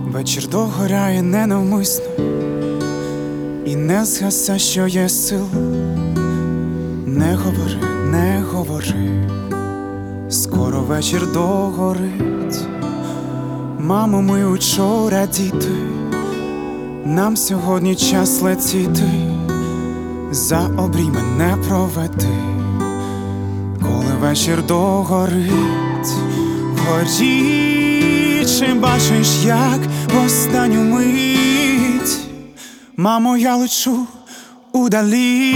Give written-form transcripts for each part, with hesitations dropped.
Вечір догоряє ненавмисно, і не згаса, що є сил. Не говори, не говори, скоро вечір догорить. Мамо, ми учора діти, нам сьогодні час летіти. За обрій мене проведи, коли вечір догорить. Вгорі чи бачиш, як в останню мить, мамо, я лечу удалі,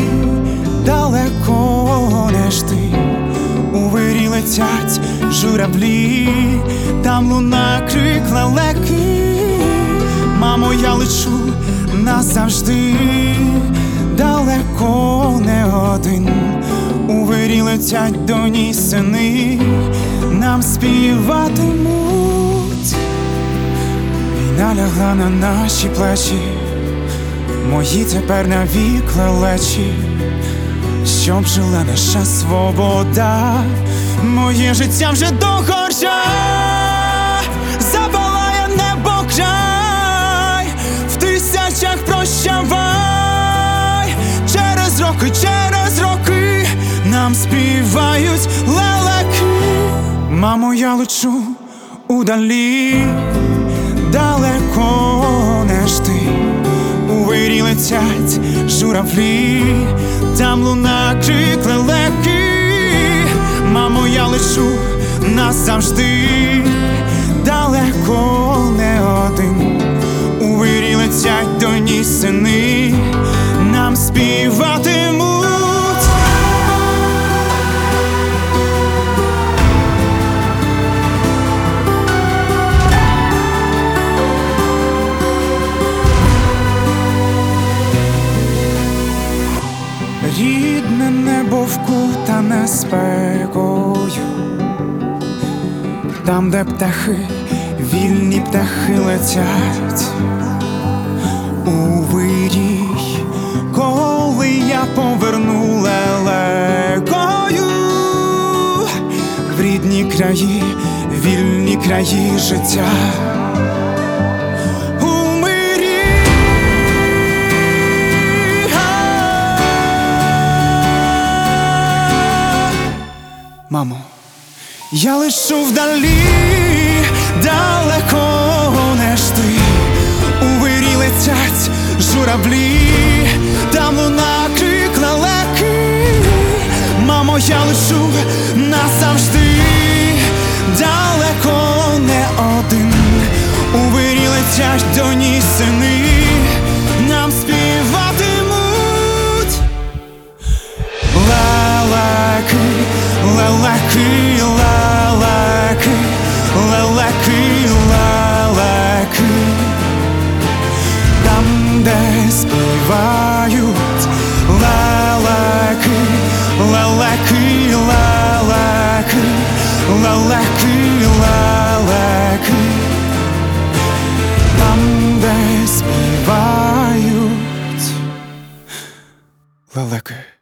далеко не жди. У вирі летять журавлі, там луна крик лелеки. Мамо, я лечу назавжди, далеко не один. У вирі летять до ній сини, нам співатимуть. Війна лягла на наші плечі, мої тепер навік лелечі. Щоб жила наша свобода, моє життя вже догоря. Запалає небо край, в тисячах прощавай. Через роки нам співають лелеки. Мамо, я лечу удалі, далеко не жди. У вирі летять журавлі, там луна крик лелеки. Мамо, я лечу назавжди, далеко не один. У вирі летять до ній сини, нам співатимуть. Рідне небо вкутане спекою, там, де птахи, вільні птахи летять. У вирій, коли я поверну лелекою, в рідні краї, вільні краї життя. Мамо, я лечу вдалі, далеко не жди. У вирі летять журавлі, там луна крик лелеки. Мамо, я лечу назавжди, далеко не один. У вирі летять до ній сини, нам співатимуть лелеки. Лелеки, лелеки, лелеки, лелеки. Там, де співають лелеки, лелеки, лелеки, лелеки, лелеки. Там, де співають лелеки.